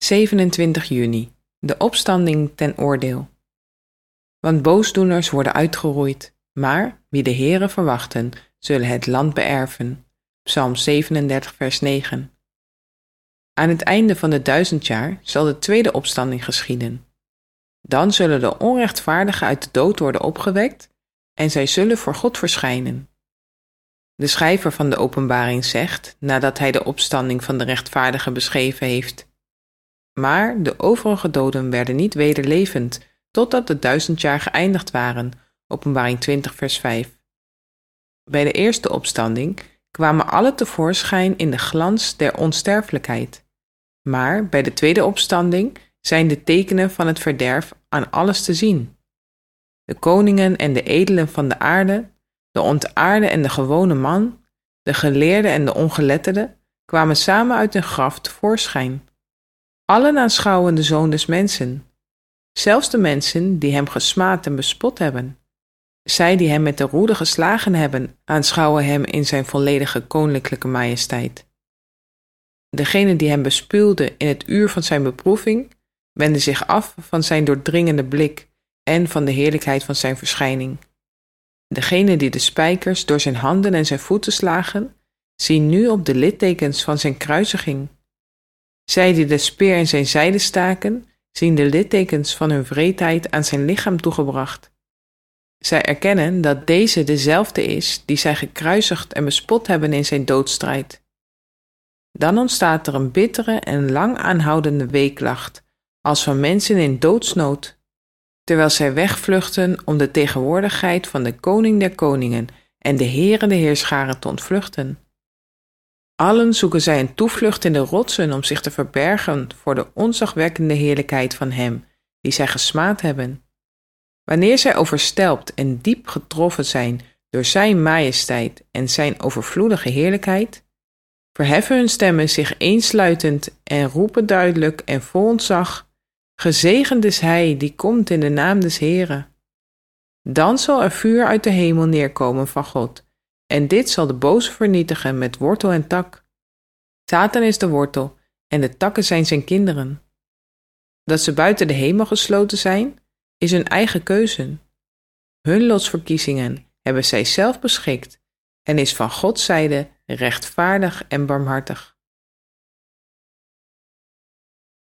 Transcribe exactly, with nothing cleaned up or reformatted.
zevenentwintig juni, de opstanding ten oordeel. Want boosdoeners worden uitgeroeid, maar wie de Heere verwachten, zullen het land beërven. Psalm zevenendertig, vers negen. Aan het einde van de duizend jaar zal de tweede opstanding geschieden. Dan zullen de onrechtvaardigen uit de dood worden opgewekt en zij zullen voor God verschijnen. De schrijver van de Openbaring zegt, nadat hij de opstanding van de rechtvaardigen beschreven heeft: maar de overige doden werden niet wederlevend, totdat de duizend jaar geëindigd waren. Openbaring twintig, vers vijf. Bij de eerste opstanding kwamen alle tevoorschijn in de glans der onsterfelijkheid. Maar bij de tweede opstanding zijn de tekenen van het verderf aan alles te zien. De koningen en de edelen van de aarde, de ontaarde en de gewone man, de geleerde en de ongeletterde, kwamen samen uit hun graf tevoorschijn. Allen aanschouwen de Zoon des Mensen. Zelfs de mensen die hem gesmaad en bespot hebben. Zij die hem met de roede geslagen hebben, aanschouwen hem in zijn volledige koninklijke majesteit. Degenen die hem bespuwden in het uur van zijn beproeving, wenden zich af van zijn doordringende blik en van de heerlijkheid van zijn verschijning. Degenen die de spijkers door zijn handen en zijn voeten slagen, zien nu op de littekens van zijn kruisiging. Zij die de speer in zijn zijde staken, zien de littekens van hun wreedheid aan zijn lichaam toegebracht. Zij erkennen dat deze dezelfde is die zij gekruisigd en bespot hebben in zijn doodstrijd. Dan ontstaat er een bittere en lang aanhoudende weeklacht, als van mensen in doodsnood, terwijl zij wegvluchten om de tegenwoordigheid van de koning der koningen en de Heere de heerscharen te ontvluchten. Allen zoeken zij een toevlucht in de rotsen om zich te verbergen voor de ontzagwekkende heerlijkheid van hem, die zij gesmaad hebben. Wanneer zij overstelpt en diep getroffen zijn door zijn majesteit en zijn overvloedige heerlijkheid, verheffen hun stemmen zich eensluitend en roepen duidelijk en vol ontzag: gezegend is hij die komt in de naam des Heeren. Dan zal er vuur uit de hemel neerkomen van God, en dit zal de boze vernietigen met wortel en tak. Satan is de wortel, en de takken zijn zijn kinderen. Dat ze buiten de hemel gesloten zijn, is hun eigen keuze. Hun lotsverkiezingen hebben zij zelf beschikt, en is van Gods zijde rechtvaardig en barmhartig.